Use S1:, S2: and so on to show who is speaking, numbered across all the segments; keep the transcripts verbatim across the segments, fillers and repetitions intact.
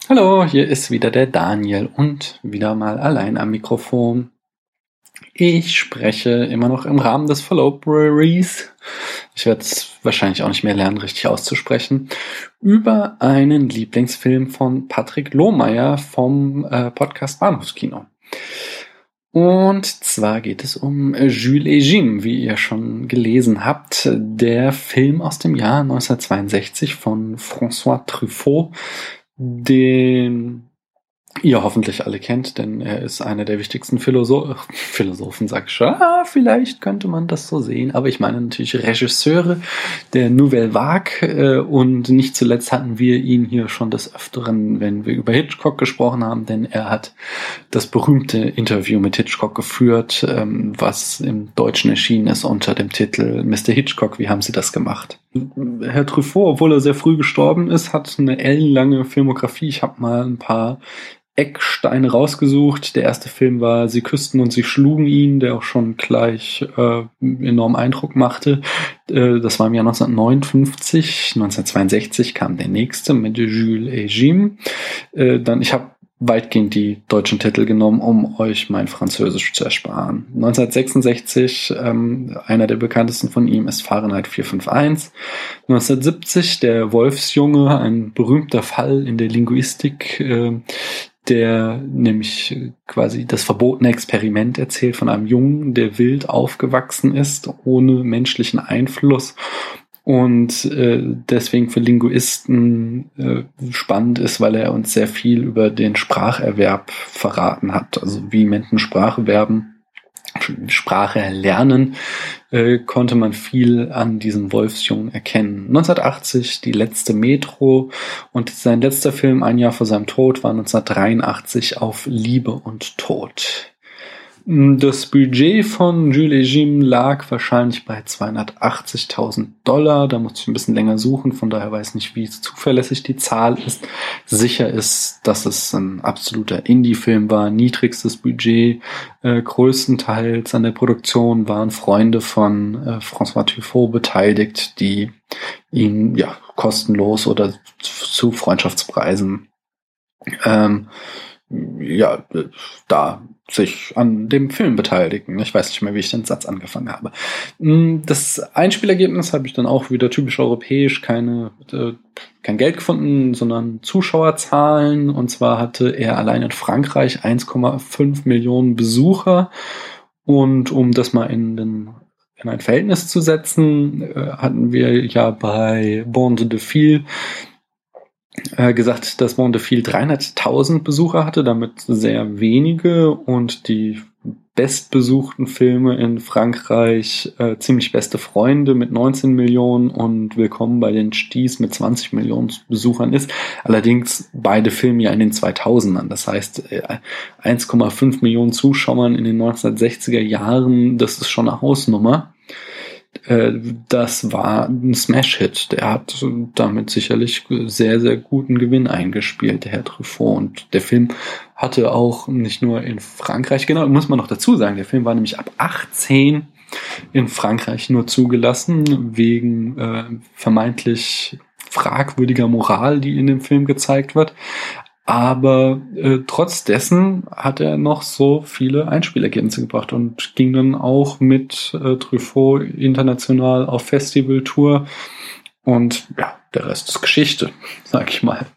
S1: Hallo, hier ist wieder der Daniel und wieder mal allein am Mikrofon. Ich spreche immer noch im Rahmen des Followbraries. Ich werde es wahrscheinlich auch nicht mehr lernen, richtig auszusprechen. Über einen Lieblingsfilm von Patrick Lohmeier vom äh, Podcast Bahnhofskino. Und zwar geht es um Jules et Jim, wie ihr schon gelesen habt. Der Film aus dem Jahr neunzehnhundertzweiundsechzig von François Truffaut, den ihr hoffentlich alle kennt, denn er ist einer der wichtigsten Philosoph- Philosophen, sag ich schon. Ah, vielleicht könnte man das so sehen, aber ich meine natürlich Regisseure der Nouvelle Vague äh, und nicht zuletzt hatten wir ihn hier schon des Öfteren, wenn wir über Hitchcock gesprochen haben, denn er hat das berühmte Interview mit Hitchcock geführt, ähm, was im Deutschen erschienen ist unter dem Titel Mister Hitchcock, wie haben Sie das gemacht? Herr Truffaut, obwohl er sehr früh gestorben ist, hat eine ellenlange Filmografie. Ich habe mal ein paar Ecksteine rausgesucht. Der erste Film war Sie küssten und sie schlugen ihn, der auch schon gleich äh, enormen Eindruck machte. Äh, das war im Jahr neunzehnhundertneunundfünfzig. neunzehnhundertzweiundsechzig kam der nächste mit Jules et Jim. Äh, dann, ich habe weitgehend die deutschen Titel genommen, um euch mein Französisch zu ersparen. neunzehnhundertsechsundsechzig, ähm, einer der bekanntesten von ihm ist Fahrenheit vier fünf eins. neunzehnhundertsiebzig, der Wolfsjunge, ein berühmter Fall in der Linguistik, äh, der nämlich quasi das verbotene Experiment erzählt von einem Jungen, der wild aufgewachsen ist, ohne menschlichen Einfluss. Und äh, deswegen für Linguisten äh, spannend ist, weil er uns sehr viel über den Spracherwerb verraten hat. Also wie Menschen Sprache werben, Sprache lernen, äh, konnte man viel an diesem Wolfsjungen erkennen. neunzehnhundertachtzig, die letzte Metro, und sein letzter Film, ein Jahr vor seinem Tod, war neunzehnhundertdreiundachtzig, Auf Liebe und Tod. Das Budget von Jules et Jim lag wahrscheinlich bei zweihundertachtzigtausend Dollar. Da musste ich ein bisschen länger suchen, von daher weiß ich nicht, wie zuverlässig die Zahl ist. Sicher ist, dass es ein absoluter Indie-Film war, niedrigstes Budget. Äh, größtenteils an der Produktion waren Freunde von äh, François Truffaut beteiligt, die ihn ja kostenlos oder zu Freundschaftspreisen ähm, ja da sich an dem Film beteiligen. Ich weiß nicht mehr, wie ich den Satz angefangen habe. Das Einspielergebnis habe ich dann auch wieder typisch europäisch, keine, äh, kein Geld gefunden, sondern Zuschauerzahlen. Und zwar hatte er allein in Frankreich eins Komma fünf Millionen Besucher. Und um das mal in, den, in ein Verhältnis zu setzen, äh, hatten wir ja bei Bande de Fil gesagt, dass Bande de Fil dreihunderttausend Besucher hatte, damit sehr wenige, und die bestbesuchten Filme in Frankreich äh, Ziemlich beste Freunde mit neunzehn Millionen und Willkommen bei den Sties mit zwanzig Millionen Besuchern ist. Allerdings beide Filme ja in den zweitausendern. Das heißt, äh, eins Komma fünf Millionen Zuschauern in den neunzehnhundertsechziger Jahren, das ist schon eine Hausnummer. Das war ein Smash-Hit. Der hat damit sicherlich sehr, sehr guten Gewinn eingespielt, der Herr Truffaut. Und der Film hatte auch nicht nur in Frankreich, genau, muss man noch dazu sagen, der Film war nämlich ab achtzehn in Frankreich nur zugelassen, wegen äh, vermeintlich fragwürdiger Moral, die in dem Film gezeigt wird. Aber äh, trotz dessen hat er noch so viele Einspielergebnisse gebracht und ging dann auch mit äh, Truffaut international auf Festivaltour. Und ja, der Rest ist Geschichte, sag ich mal.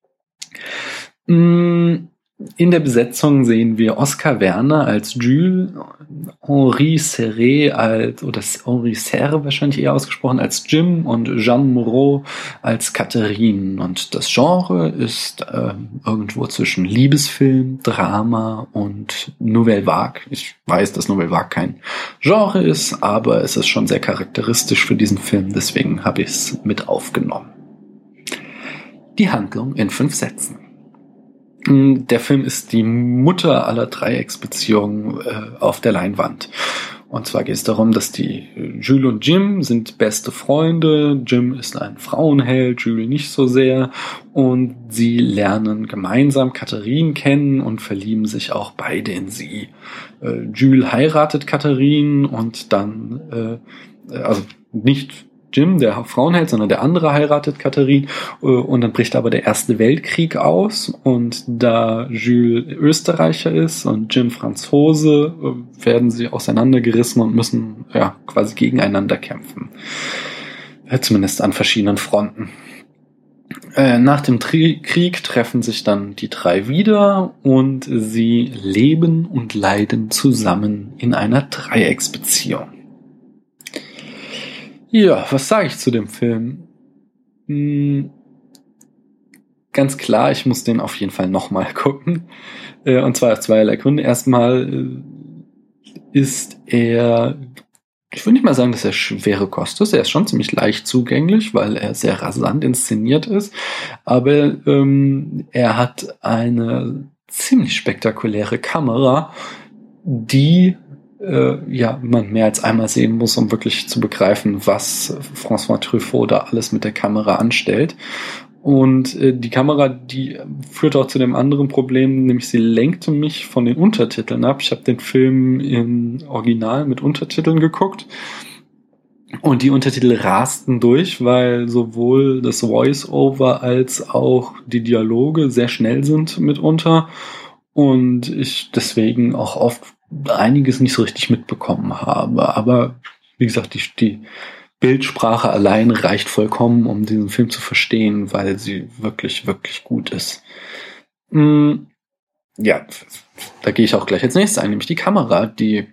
S1: Mm. In der Besetzung sehen wir Oskar Werner als Jules, Henri Serre als, oder Henri Serre wahrscheinlich eher ausgesprochen, als Jim, und Jeanne Moreau als Catherine. Und das Genre ist äh, irgendwo zwischen Liebesfilm, Drama und Nouvelle Vague. Ich weiß, dass Nouvelle Vague kein Genre ist, aber es ist schon sehr charakteristisch für diesen Film, deswegen habe ich es mit aufgenommen. Die Handlung in fünf Sätzen. Der Film ist die Mutter aller Dreiecksbeziehungen äh, auf der Leinwand. Und zwar geht es darum, dass die Jules und Jim sind beste Freunde. Jim ist ein Frauenheld, Jules nicht so sehr. Und sie lernen gemeinsam Catherine kennen und verlieben sich auch beide in sie. Äh, Jules heiratet Catherine und dann, äh, also nicht Jim, der Frauenheld, sondern der andere heiratet Katharine. Äh, und dann bricht aber der Erste Weltkrieg aus. Und da Jules Österreicher ist und Jim Franzose, äh, werden sie auseinandergerissen und müssen ja quasi gegeneinander kämpfen. Äh, zumindest an verschiedenen Fronten. Äh, nach dem Tri- Krieg treffen sich dann die drei wieder und sie leben und leiden zusammen in einer Dreiecksbeziehung. Ja, was sage ich zu dem Film? Hm, ganz klar, ich muss den auf jeden Fall nochmal gucken. Äh, und zwar aus zweierlei Gründe. Erstmal äh, ist er, ich würde nicht mal sagen, dass er schwere Kost ist. Er ist schon ziemlich leicht zugänglich, weil er sehr rasant inszeniert ist. Aber ähm, er hat eine ziemlich spektakuläre Kamera, die äh, ja man mehr als einmal sehen muss, um wirklich zu begreifen, was François Truffaut da alles mit der Kamera anstellt. Und äh, die Kamera, die führt auch zu dem anderen Problem, nämlich sie lenkte mich von den Untertiteln ab. Ich habe den Film im Original mit Untertiteln geguckt und die Untertitel rasten durch, weil sowohl das Voice-Over als auch die Dialoge sehr schnell sind mitunter und ich deswegen auch oft einiges nicht so richtig mitbekommen habe. Aber wie gesagt, die, die Bildsprache allein reicht vollkommen, um diesen Film zu verstehen, weil sie wirklich, wirklich gut ist. Mm, ja, da gehe ich auch gleich als nächstes ein, nämlich die Kamera, die,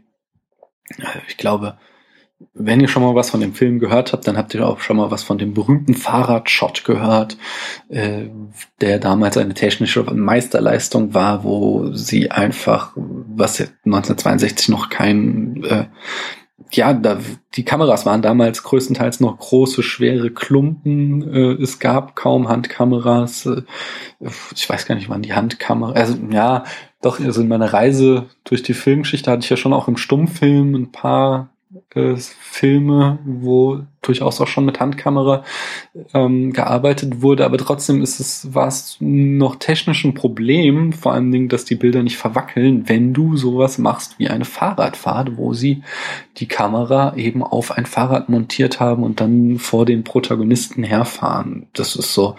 S1: ich glaube, wenn ihr schon mal was von dem Film gehört habt, dann habt ihr auch schon mal was von dem berühmten Fahrradshot gehört, äh, der damals eine technische Meisterleistung war, wo sie einfach, was neunzehnhundertzweiundsechzig noch kein, äh, ja, da, die Kameras waren damals größtenteils noch große, schwere Klumpen. Äh, es gab kaum Handkameras. Äh, ich weiß gar nicht, wann die Handkamera, also ja, doch, also in meiner Reise durch die Filmgeschichte hatte ich ja schon auch im Stummfilm ein paar äh, Filme, wo durchaus auch schon mit Handkamera ähm, gearbeitet wurde, aber trotzdem ist es, war es noch technisch ein Problem, vor allen Dingen, dass die Bilder nicht verwackeln, wenn du sowas machst wie eine Fahrradfahrt, wo sie die Kamera eben auf ein Fahrrad montiert haben und dann vor den Protagonisten herfahren. Das ist so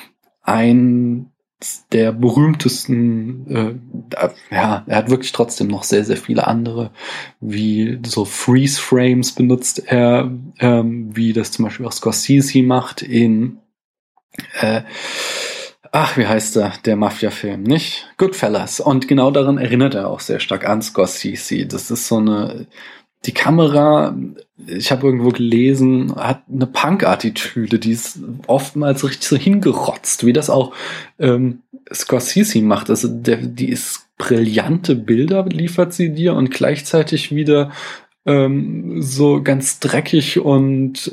S1: ein der berühmtesten, äh, ja, er hat wirklich trotzdem noch sehr, sehr viele andere, wie so Freeze-Frames benutzt er, ähm, wie das zum Beispiel auch Scorsese macht in, äh, ach, wie heißt der, der Mafia-Film, nicht? Goodfellas. Und genau daran erinnert er auch sehr stark an Scorsese. Das ist so eine, die Kamera, ich habe irgendwo gelesen, hat eine Punk-Attitüde, die ist oftmals richtig so hingerotzt, wie das auch ähm, Scorsese macht. Also der, die ist brillante Bilder, liefert sie dir und gleichzeitig wieder ähm, so ganz dreckig und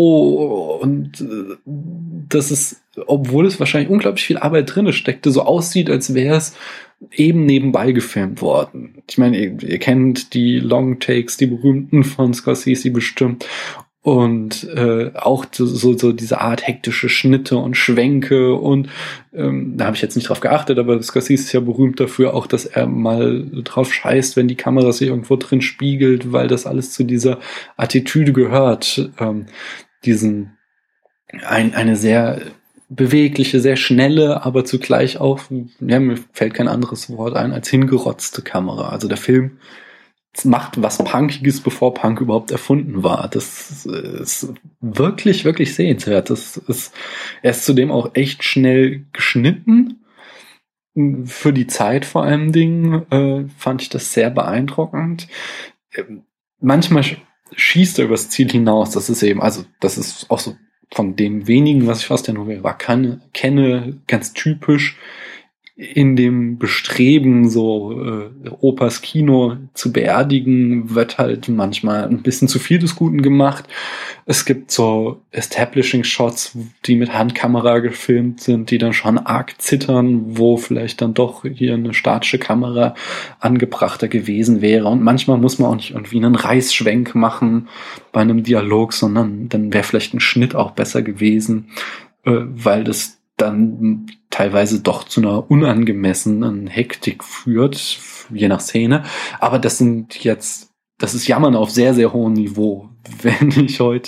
S1: roh und äh, das ist, obwohl es wahrscheinlich unglaublich viel Arbeit drin steckte, so aussieht, als wäre es eben nebenbei gefilmt worden. Ich meine, ihr, ihr kennt die Long Takes, die berühmten von Scorsese bestimmt. Und äh, auch so, so diese Art hektische Schnitte und Schwenke. Und ähm, da habe ich jetzt nicht drauf geachtet, aber Scorsese ist ja berühmt dafür auch, dass er mal drauf scheißt, wenn die Kamera sich irgendwo drin spiegelt, weil das alles zu dieser Attitüde gehört. Ähm, diesen ein, eine sehr bewegliche, sehr schnelle, aber zugleich auch, ja, mir fällt kein anderes Wort ein, als hingerotzte Kamera. Also der Film macht was Punkiges, bevor Punk überhaupt erfunden war. Das ist wirklich, wirklich sehenswert. Das ist, er ist zudem auch echt schnell geschnitten. Für die Zeit vor allen Dingen äh, fand ich das sehr beeindruckend. Manchmal schießt er übers Ziel hinaus. Das ist eben, also das ist auch so von den wenigen, was ich aus der Nouvelle Vague kann, kenne, ganz typisch in dem Bestreben, so äh, Opas Kino zu beerdigen, wird halt manchmal ein bisschen zu viel des Guten gemacht. Es gibt so Establishing-Shots, die mit Handkamera gefilmt sind, die dann schon arg zittern, wo vielleicht dann doch hier eine statische Kamera angebrachter gewesen wäre. Und manchmal muss man auch nicht irgendwie einen Reißschwenk machen bei einem Dialog, sondern dann wäre vielleicht ein Schnitt auch besser gewesen, äh, weil das dann teilweise doch zu einer unangemessenen Hektik führt, je nach Szene. Aber das sind jetzt, das ist Jammern auf sehr, sehr hohem Niveau. Wenn ich heute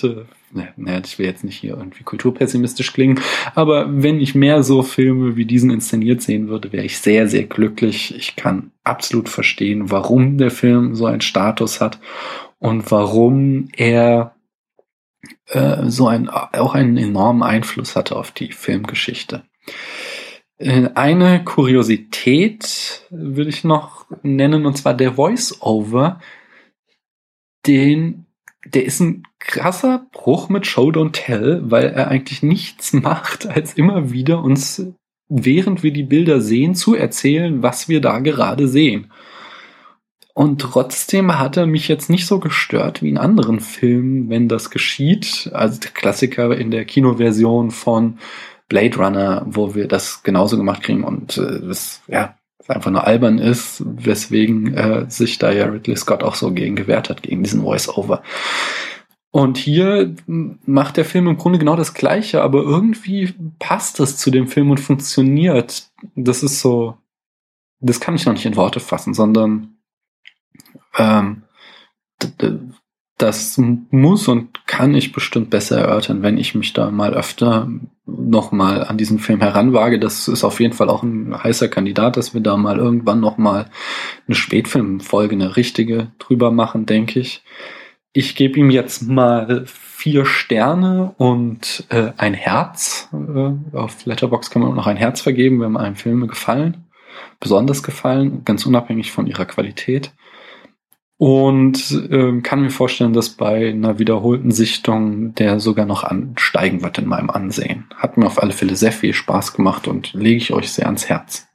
S1: naja, ich will jetzt nicht hier irgendwie kulturpessimistisch klingen, aber wenn ich mehr so Filme wie diesen inszeniert sehen würde, wäre ich sehr, sehr glücklich. Ich kann absolut verstehen, warum der Film so einen Status hat und warum er äh, so ein, auch einen enormen Einfluss hatte auf die Filmgeschichte. Eine Kuriosität würde ich noch nennen, und zwar der Voice-Over, den, der ist ein krasser Bruch mit Show Don't Tell, weil er eigentlich nichts macht, als immer wieder uns, während wir die Bilder sehen, zu erzählen, was wir da gerade sehen. Und trotzdem hat er mich jetzt nicht so gestört wie in anderen Filmen, wenn das geschieht. Also der Klassiker in der Kinoversion von Blade Runner, wo wir das genauso gemacht kriegen und äh, das ja einfach nur albern ist, weswegen äh, sich da ja Ridley Scott auch so gegen gewehrt hat, gegen diesen Voice-Over. Und hier macht der Film im Grunde genau das Gleiche, aber irgendwie passt es zu dem Film und funktioniert. Das ist so, das kann ich noch nicht in Worte fassen, sondern ähm, d- d- das muss und kann ich bestimmt besser erörtern, wenn ich mich da mal öfter nochmal an diesen Film heranwage. Das ist auf jeden Fall auch ein heißer Kandidat, dass wir da mal irgendwann nochmal eine Spätfilmfolge, eine richtige drüber machen, denke ich. Ich gebe ihm jetzt mal vier Sterne und äh, ein Herz. Äh, auf Letterboxd kann man auch noch ein Herz vergeben, wenn einem Filme gefallen, besonders gefallen, ganz unabhängig von ihrer Qualität. Und äh, kann mir vorstellen, dass bei einer wiederholten Sichtung der sogar noch ansteigen wird in meinem Ansehen. Hat mir auf alle Fälle sehr viel Spaß gemacht und lege ich euch sehr ans Herz.